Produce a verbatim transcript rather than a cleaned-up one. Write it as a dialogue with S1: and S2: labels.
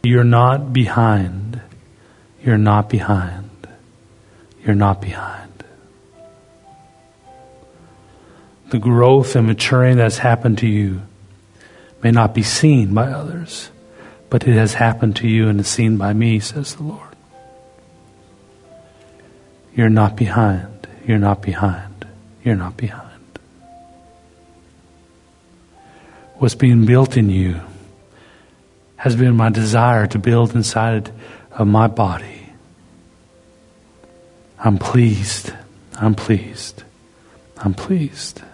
S1: You're not behind. You're not behind. You're not behind. The growth and maturing that's happened to you may not be seen by others, but it has happened to you and is seen by me, says the Lord. You're not behind. You're not behind. You're not behind. What's being built in you has been my desire to build inside of my body. I'm pleased. I'm pleased. I'm pleased.